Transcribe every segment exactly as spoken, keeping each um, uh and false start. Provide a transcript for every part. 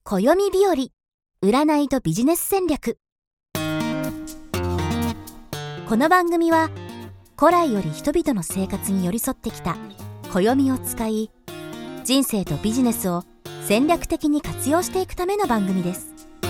暦日和、占いとビジネス戦略。この番組は古来より人々の生活に寄り添ってきた暦を使い、人生とビジネスを戦略的に活用していくための番組です。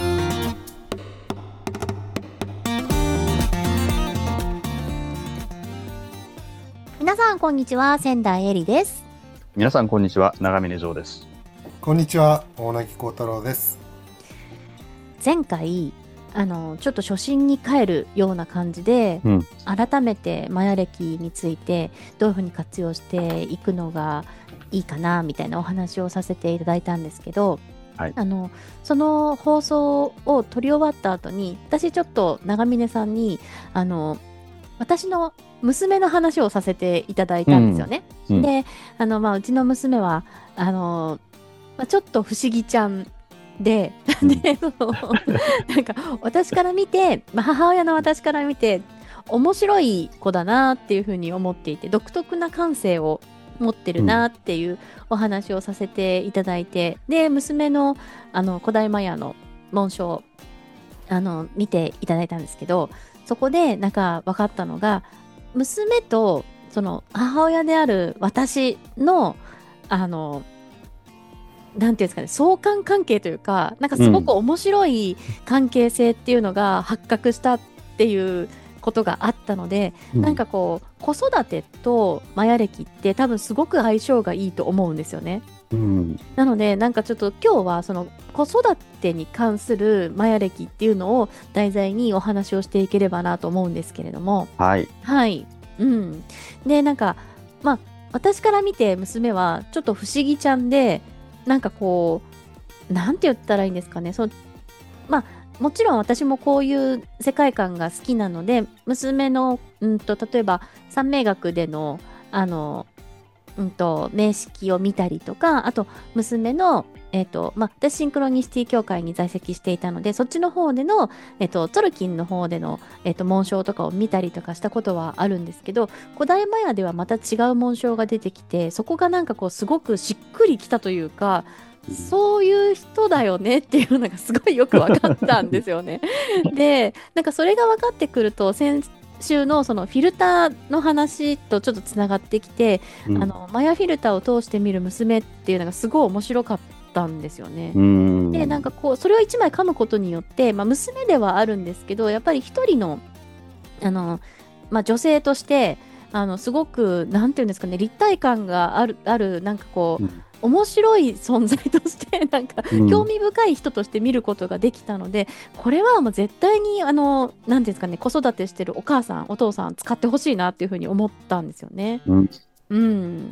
皆さんこんにちは、仙台絵里です。 皆さんこんにちは、長峰城です。 こんにちは、大貫幸太郎です。 前回あのちょっと初心に帰るような感じで、うん、改めてマヤ暦についてどういうふうに活用していくのがいいかなみたいなお話をさせていただいたんですけど、はい、あのその放送を撮り終わった後に私ちょっと長峰さんにあの私の娘の話をさせていただいたんですよね、うんうん、であの、まあ、うちの娘はあの、まあ、ちょっと不思議ちゃんで、うん、でそのなんか私から見て、まあ、母親の私から見て面白い子だなっていうふうに思っていて、独特な感性を持ってるなっていうお話をさせていただいて、うん、で娘のあの古代マヤの紋章あの見ていただいたんですけど、そこでなんか分かったのが、娘とその母親である私のあのなんていうんですかね、相関関係というか、なんかすごく面白い関係性っていうのが発覚したっていうことがあったので、うん、なんかこう子育てとマヤ暦って多分すごく相性がいいと思うんですよね、うん、なのでなんかちょっと今日はその子育てに関するマヤ暦っていうのを題材にお話をしていければなと思うんですけれども、 はいはい、うん、でなんかまあ私から見て娘はちょっと不思議ちゃんで、なんかこうなんて言ったらいいんですかね、そまあもちろん私もこういう世界観が好きなので、娘のうんと例えば三名学でのあのうんと名式を見たりとか、あと娘のえっとまあ私シンクロニシティ協会に在籍していたので、そっちの方でのえっとトルキンの方でのえっと紋章とかを見たりとかしたことはあるんですけど、古代マヤではまた違う紋章が出てきて、そこがなんかこうすごくしっくりきたというか、そういう人だよねっていうのがすごいよく分かったんですよねでなんかそれが分かってくると、先週のそのフィルターの話とちょっとつながってきて、うん、あのマヤフィルターを通して見る娘っていうのがすごい面白かったんですよね。でなんかこうそれをいちまい噛むことによって、まあ、娘ではあるんですけど、やっぱり一人のあの、まあ、女性としてあのすごくなんていうんですかね、立体感があるあるなんかこう、うん、面白い存在としてなんか興味深い人として見ることができたので、うん、これはもう絶対にあのなんですかね、子育てしてるお母さんお父さん使ってほしいなっていうふうに思ったんですよね。うん、うん、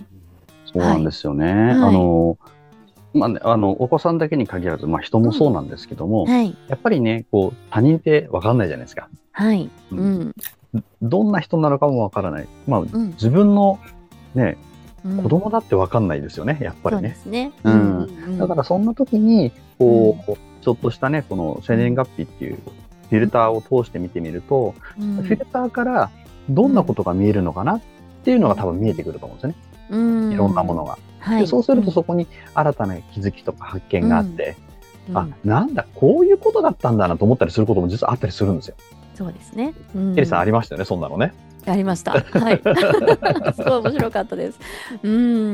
そうなんですよね。はい、あのまあね、あのお子さんだけに限らず、まあ、人もそうなんですけども、うんはい、やっぱりねこう他人って分かんないじゃないですか。 はい、うん、 どんな人なのかも分からない、まあうん、自分のね子供だって分かんないですよね、やっぱりね。そうですね、うんうん、だからそんな時にこう、うん、ちょっとしたねこの生年月日っていうフィルターを通して見てみると、うん、フィルターからどんなことが見えるのかなっていうのが多分見えてくると思うんですよね、うん、いろんなものが、はい、でそうするとそこに新たな気づきとか発見があって、うん、あ、なんだこういうことだったんだなと思ったりすることも実はあったりするんですよ。 そうですね、 うん、エリさんありましたよね、そんなのね。 ありました。はい。すごい面白かったです。うん。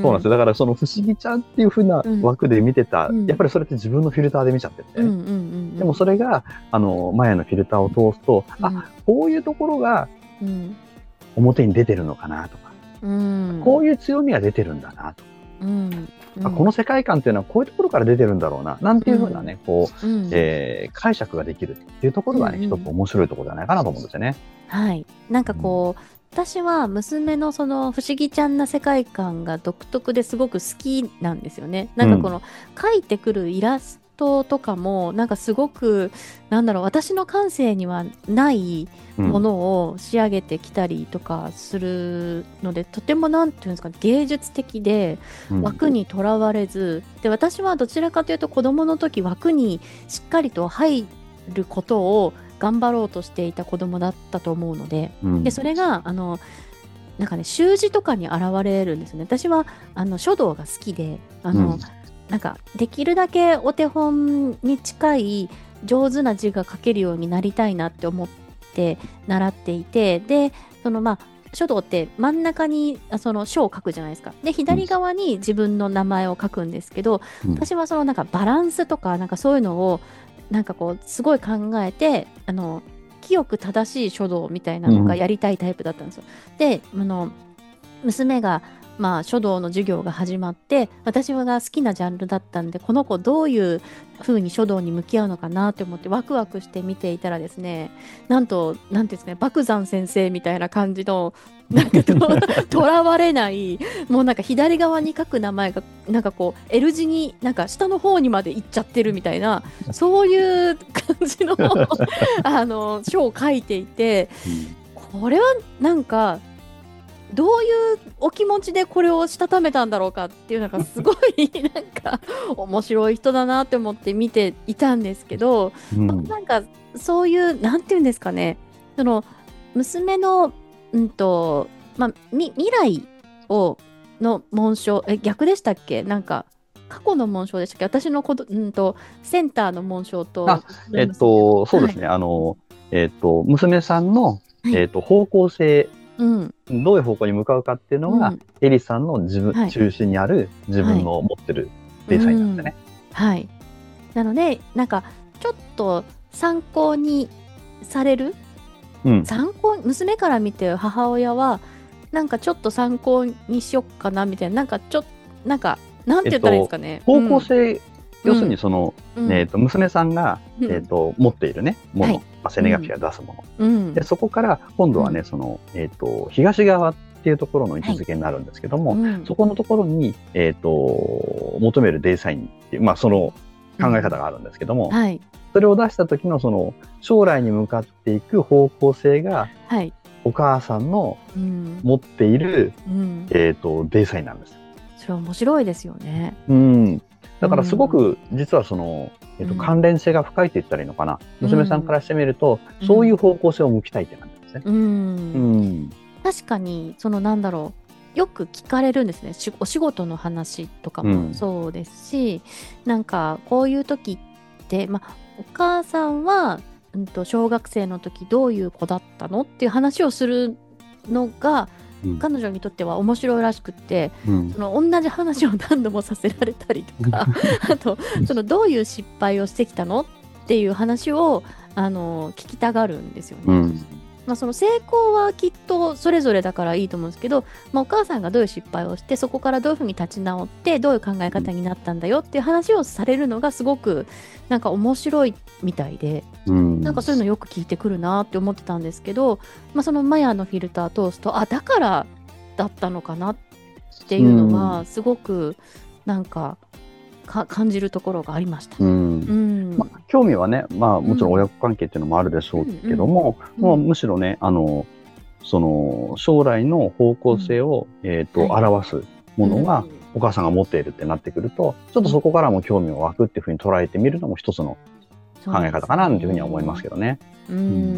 そうなんですよ。だからその不思議ちゃんっていう風な枠で見てた、うん、やっぱりそれって自分のフィルターで見ちゃってて、ね、うんうんうんうん、でもそれがあのマヤのフィルターを通すと、うん、あ、こういうところが表に出てるのかなとか、うん、こういう強みが出てるんだなとか、うんうん、この世界観っていうのはこういうところから出てるんだろうななんていう風なね、こう、うんえー、解釈ができるっていうところがね、うんうん、一つ面白いところじゃないかなと思うんですよね。 はい、なんかこう、うん、私は娘のその不思議ちゃんな世界観が独特ですごく好きなんですよね。なんかこの、うん、描いてくるイラストとかもなんかすごくなんだろう、私の感性にはないものを仕上げてきたりとかするので、うん、とてもなんていうんですか、芸術的で枠にとらわれず、うん、で私はどちらかというと子供の時枠にしっかりと入ることを頑張ろうとしていた子供だったと思うので、うん、でそれがあのなんかね習字とかに現れるんですね。私はあの書道が好きで、あの、うん、 なんかできるだけお手本に近い上手な字が書けるようになりたいなって思って習っていて、でそのまあ書道って真ん中にその書を書くじゃないですか。で左側に自分の名前を書くんですけど、うん、私はそのなんかバランスとかなんかそういうのをなんかこうすごい考えて、あの清く正しい書道みたいなのがやりたいタイプだったんですよ。うん、であの娘がまあ書道の授業が始まって、私が好きなジャンルだったんで、この子どういう風に書道に向き合うのかなって思ってワクワクして見ていたらですね、なんとなんていうんですかね、漠山先生みたいな感じのなんかととらわれないもうなんか左側に書く名前がなんかこう L 字になんか下の方にまで行っちゃってるみたいな、そういう感じのあの書を書いていて、これはなんかどういうお気持ちでこれをしたためたんだろうかっていうのがすごいなんか面白い人だなって思って見ていたんですけど、うん、なんかそういうなんていうんですかね、その娘の、うんとまあ、み未来をの紋章、え逆でしたっけ、なんか過去の紋章でしたっけ、私のこと、うんとセンターの紋章と、 あえっとそうですね、はい、あのえっと娘さんの、はい、えっと方向性、うん、どういう方向に向かうかっていうのが、うん、エリさんの自分、はい、中心にある自分の持ってるデザインなんですね、 はい、はい、なのでなんかちょっと参考にされる、うん、参考娘から見て母親はなんかちょっと参考にしよっかなみたいな、なんかちょっとなんかなんて言ったらいいですかね、 えっと、方向性、うん、要するにその、うん、えー、と娘さんが、うん、えー、と持っているねもの、はい、セネガフィが出すもの、うん、でそこから今度はね、うん、そのえー、と東側っていうところの位置づけになるんですけども、はい、うん、そこのところに、えー、と求めるデザインっていう、まあ、その考え方があるんですけども、うん、はい、それを出した時のその将来に向かっていく方向性が、はい、お母さんの持っている、うん、えー、とデザインなんです。 それ面白いですよね。 うん、だからすごく実はその、えっと、関連性が深いって言ったらいいのかな、うん、娘さんからしてみると、うん、そういう方向性を向きたいって感じですね。うんうん、確かにそのなんだろう、よく聞かれるんですね、お仕事の話とかもそうですし、うん、なんかこういう時って、まあ、お母さんは、うんと、小学生の時どういう子だったのっていう話をするのがうん、彼女にとっては面白いらしくって、うん、その同じ話を何度もさせられたりとかあとそのどういう失敗をしてきたのっていう話をあの聞きたがるんですよね。うん、まあ、その成功はきっとそれぞれだからいいと思うんですけど、まあ、お母さんがどういう失敗をしてそこからどういうふうに立ち直ってどういう考え方になったんだよっていう話をされるのがすごくなんか面白いみたいで、うん、なんかそういうのよく聞いてくるなって思ってたんですけど、まあ、そのマヤのフィルター通すとあだからだったのかなっていうのがすごくなんかか感じるところがありました。うんうんまあ、興味はね、まあ、もちろん親子関係っていうのもあるでしょうけども、うんうんうん、もうむしろねあのその将来の方向性を、うんえーとはい、表すものが、お母さんが持っているってなってくると、ちょっとそこからも興味を湧くっていうふうに捉えてみるのも一つの考え方かなというふうには思いますけどね。うーん、うん、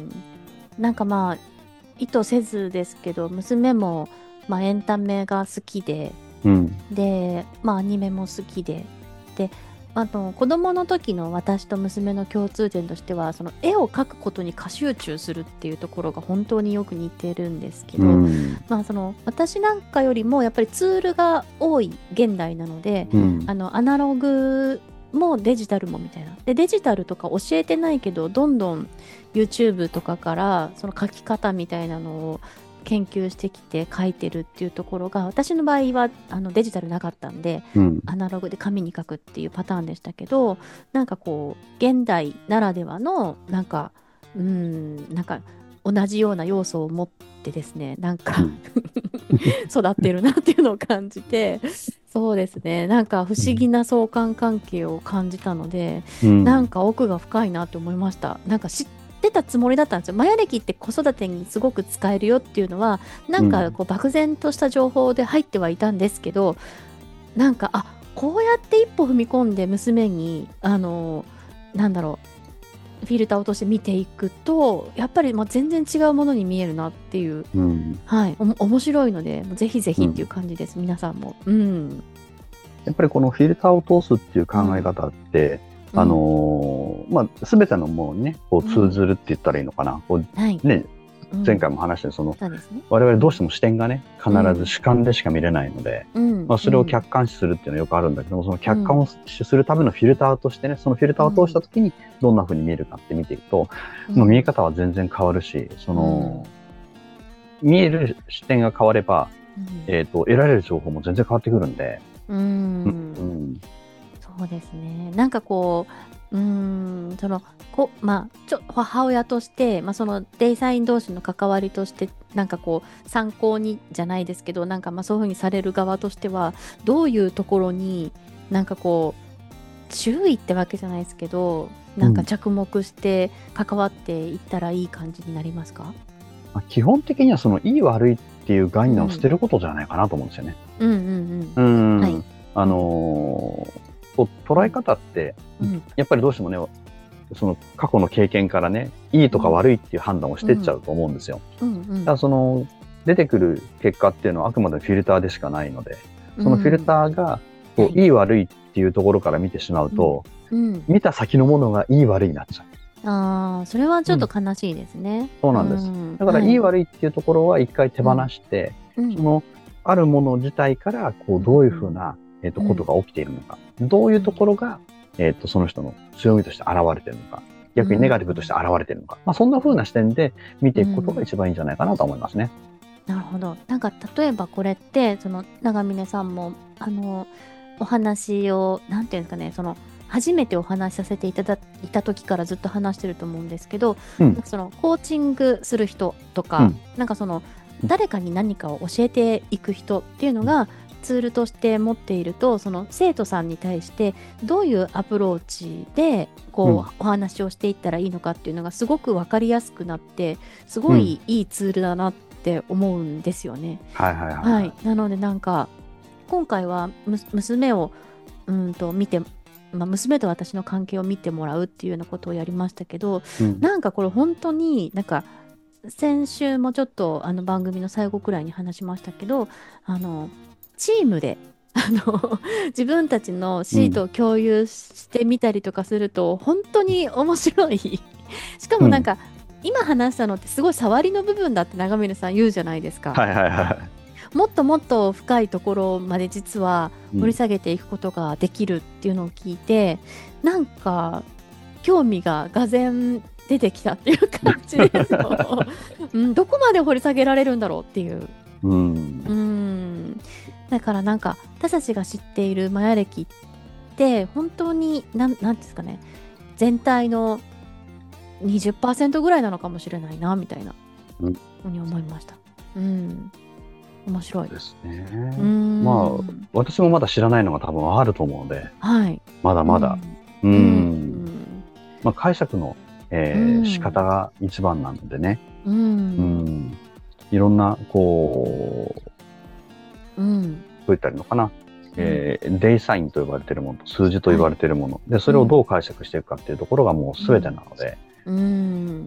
なんかまあ意図せずですけど娘も、まあ、エンタメが好きで、うん、で、まあ、アニメも好きでであの子供の時の私と娘の共通点としてはその絵を描くことに過集中するっていうところが本当によく似てるんですけど、うんまあ、その私なんかよりもやっぱりツールが多い現代なので、うん、あのアナログもデジタルもみたいなでデジタルとか教えてないけどどんどん YouTube とかからその書き方みたいなのを研究してきて書いてるっていうところが私の場合はあのデジタルなかったんで、うん、アナログで紙に書くっていうパターンでしたけどなんかこう現代ならではのなんかうーんなんか同じような要素を持ってですねなんか、うん、育ってるなっていうのを感じてそうですねなんか不思議な相関関係を感じたので、うん、なんか奥が深いなと思いました。なんか知ってたつもりだったんですよ。マヤ歴って子育てにすごく使えるよっていうのはなんかこう漠然とした情報で入ってはいたんですけど、うん、なんかあこうやって一歩踏み込んで娘にあのなんだろうフィルターを通して見ていくとやっぱりまあ全然違うものに見えるなっていう、うんはい、お面白いのでぜひぜひっていう感じです、うん、皆さんも、うん、 やっぱりこのフィルターを通すっていう考え方って、うん、あのー、まあ、全てのものにね、こう通ずるって言ったらいいのかな。こうはい、ね、前回も話したその、うんね、我々どうしても視点がね、必ず主観でしか見れないので、うん、まあ、それを客観視するっていうのはよくあるんだけども、その客観視するためのフィルターとしてね、そのフィルターを通した時にどんな風に見えるかって見ていくと、うん、まあ、見え方は全然変わるし、その、うん、見える視点が変われば、うん、えーと、得られる情報も全然変わってくるんで、 うんうん、そうですね。なんかこう、うーん、そのこまあちょ母親として、まあ、そのデイサイン同士の関わりとしてなんかこう参考にじゃないですけど、なんかまあそういう風にされる側としてはどういうところになんかこう注意ってわけじゃないですけど、なんか着目して関わっていったらいい感じになりますか？ うん、基本的にはそのいい悪いっていう概念を捨てることじゃないかなと思うんですよね。 うんうんうん。うん、はい。 あのー、捉え方って、うん、やっぱりどうしてもね、その過去の経験からね、いいとか悪いっていう判断をしてっちゃうと思うんですよ。うんうん、だからその出てくる結果っていうのはあくまでフィルターでしかないので、そのフィルターがこう、うん、いい悪いっていうところから見てしまうと、うんうん、見た先のものがいい悪いになっちゃう。 ああ、それはちょっと悲しいですね。うん、 そうなんです。だから、いい悪いっていうところは一回手放して、うん、そのあるもの自体からこうどういうふうな、えーと、ことが起きているのか、どういうところが、えーと、その人の強みとして現れているのか、逆にネガティブとして現れているのか、まあ、そんな風な視点で見ていくことが一番いいんじゃないかなと思いますね。 なるほど。なんか例えばこれってその長峰さんもあのお話をなんていうんですかね、その初めてお話しさせていただいた時からずっと話してると思うんですけど、うん、そのコーチングする人とか、うん、なんかその誰かに何かを教えていく人っていうのがツールとして持っていると、その生徒さんに対してどういうアプローチでこう、うん、お話をしていったらいいのかっていうのがすごく分かりやすくなって、すごいいいツールだなって思うんですよね。 うん、はいはいはい、はい、 なのでなんか今回はむ娘をうんと見て、まあ、娘と私の関係を見てもらうっていうようなことをやりましたけど、うん、なんかこれ本当になんか先週もちょっとあの番組の最後くらいに話しましたけど、あのチームであの自分たちのシートを共有してみたりとかすると、うん、本当に面白いしかもなんか、うん、今話したのってすごい触りの部分だって長峰さん言うじゃないですか。 はいはいはい、 もっともっと深いところまで実は掘り下げていくことができるっていうのを聞いて、うん、なんか興味ががぜん出てきたっていう感じですよ、うん、どこまで掘り下げられるんだろうっていう、うん、うんだからなんか私たちが知っているマヤ歴って本当になんなんですかね、全体の にじゅっパーセント ぐらいなのかもしれないなみたいなふうに思いました。うん、面白いですね。まあ私もまだ知らないのが多分あると思うので、はい、まだまだ、うん、うん、まあ、解釈の、えーうん、仕方が一番なのでね、うんうん、いろんなこう、うん、どう言ったらいいのかな、えー、デイサインと呼ばれているものと数字と呼ばれているもの、はい、でそれをどう解釈していくかっていうところがもう全てなので、うん、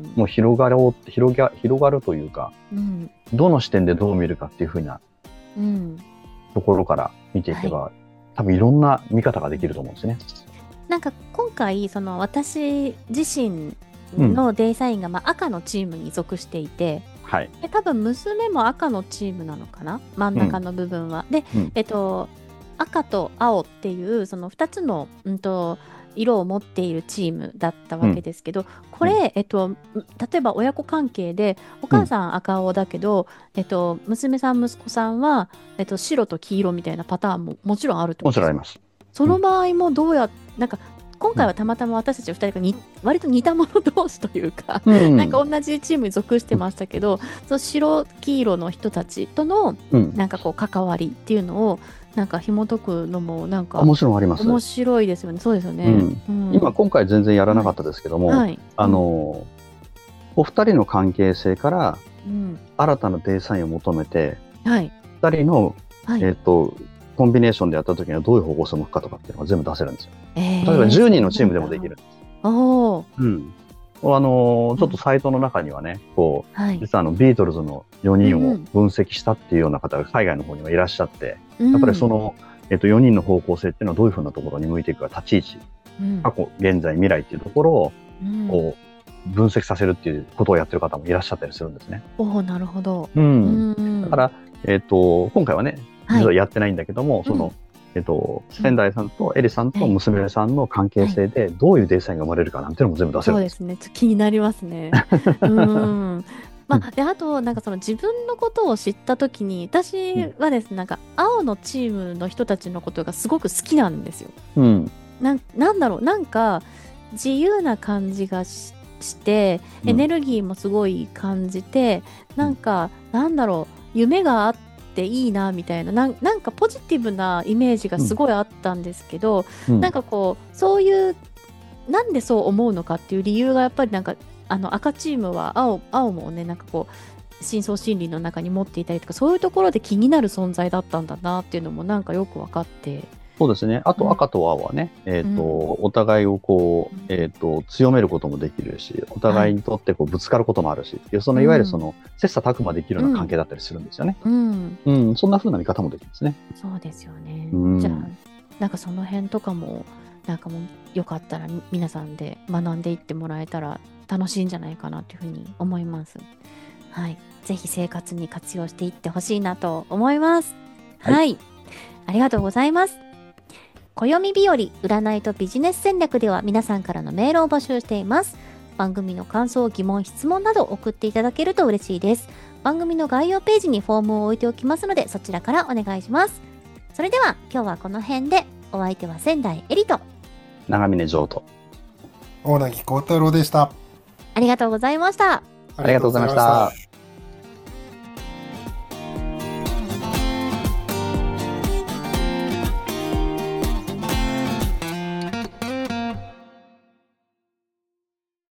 もう広がろう広が広がるというか、うん、どの視点でどう見るかっていうふうな、うん、ところから見ていけば、はい、多分いろんな見方ができると思うんですね。 なんか今回その私自身のデイサインがまあ赤のチームに属していて、うん、はい、で多分娘も赤のチームなのかな、真ん中の部分は、うん、で、うん、えっと赤と青っていうそのふたつの、うんと色を持っているチームだったわけですけど、うん、これ、うん、えっと、例えば親子関係でお母さん赤青だけど、うん、えっと、娘さん息子さんは、えっと、白と黄色みたいなパターンももちろんあるってことですか？ もちろんあります。 その場合もどうや、うん、なんか今回はたまたま私たちふたりがに割と似た者同士というか、うん、なんか同じチームに属してましたけど、うん、その白黄色の人たちとの、うん、なんかこう関わりっていうのをなんか紐解くのもなんかもちろんあります。 面白いですよね。そうですよね、 うんうん、今今回全然やらなかったですけども、はい、あのお二人の関係性から新たなデイサインを求めて、はい、ふたりの、はい、えーとコンビネーションでやった時にはどういう方向性を向くかとかっていうのが全部出せるんですよ。えー、例えばじゅうにんのチームでもできるんです。おうん、あのちょっとサイトの中にはね、こう、はい、実はあのビートルズのよにんを分析したっていうような方が海外の方にはいらっしゃって、うん、やっぱりそのえっと、よにんの方向性っていうのはどういうふうなところに向いていくか、立ち位置、うん、過去、現在、未来っていうところを、うん、こう分析させるっていうことをやってる方もいらっしゃったりするんですね。 おお、なるほど。 うん。うん、だから、えっと、今回はね、実はやってないんだけども、はい、その、うん、えっと、仙台さんとエリさんと娘さんの関係性でどういうデザインが生まれるかなんていうのも全部出せるんです。 そうですね。ちょっと気になりますね。うんまあ、であとなんかその自分のことを知った時に私はですね、なんか青のチームの人たちのことがすごく好きなんですよ。うん、な, なんだろうなんか自由な感じが し, してエネルギーもすごい感じて、うん、なんかなんだろう夢があっていいなみたいな、な ん, なんかポジティブなイメージがすごいあったんですけど、うん、なんかこうそういうなんでそう思うのかっていう理由がやっぱりなんかあの赤チームは 青, 青もねなんかこう深層心理の中に持っていたりとかそういうところで気になる存在だったんだなっていうのもなんかよく分かって。 そうですね。あと赤と青はね、うん、えーとうん、お互いをこう、えーと、強めることもできるし、お互いにとってこうぶつかることもあるし、はい、そのいわゆるその、うん、切磋琢磨できるような関係だったりするんですよね。うんうん、そんな風な見方もできるんですね。 そうですよね。うん、じゃあなんかその辺とかもなんかもうよかったら皆さんで学んでいってもらえたら楽しいんじゃないかなというふうに思います。はい、ぜひ生活に活用していってほしいなと思います。はい、はい、ありがとうございます。暦日和占いとビジネス戦略では皆さんからのメールを募集しています。番組の感想、疑問、質問など送っていただけると嬉しいです。番組の概要ページにフォームを置いておきますのでそちらからお願いします。それでは今日はこの辺で、お相手は仙台エリと長峰譲と大柳幸太郎でした。 ありがとうございました。 ありがとうございました。